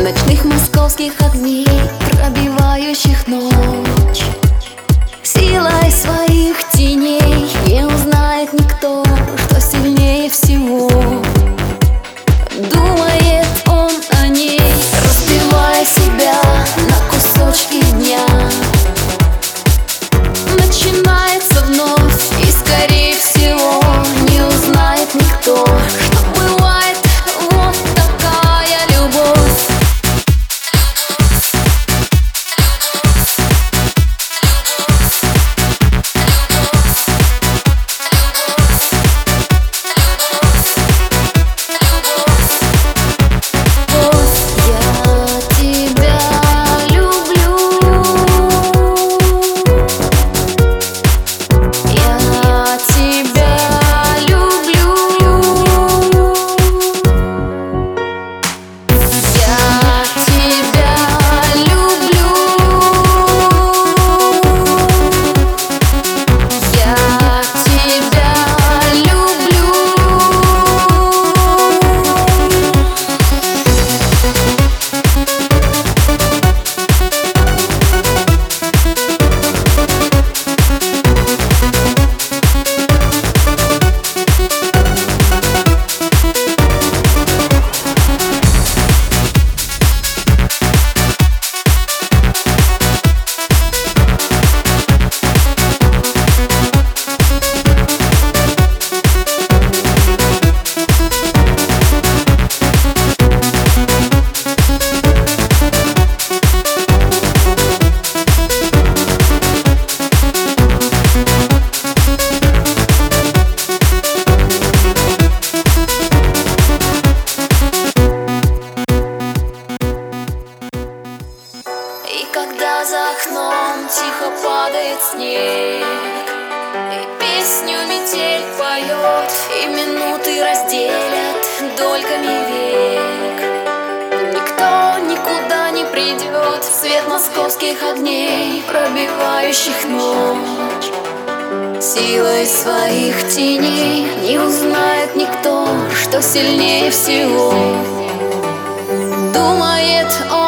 ночных московских огней, пробивающих ночь. Силой своих теней не узнает никто, что сильнее всего. Думает он о ней, разбивая себя на кусочки дня. Начинается вновь, и скорее всего не узнает никто, что бывает вот такая любовь. Когда за окном тихо падает снег, и песню метель поет, и минуты разделят дольками век. Никто никуда не придет, свет московских огней, пробивающих ночь. Силой своих теней не узнает никто, что сильнее всего. Думает он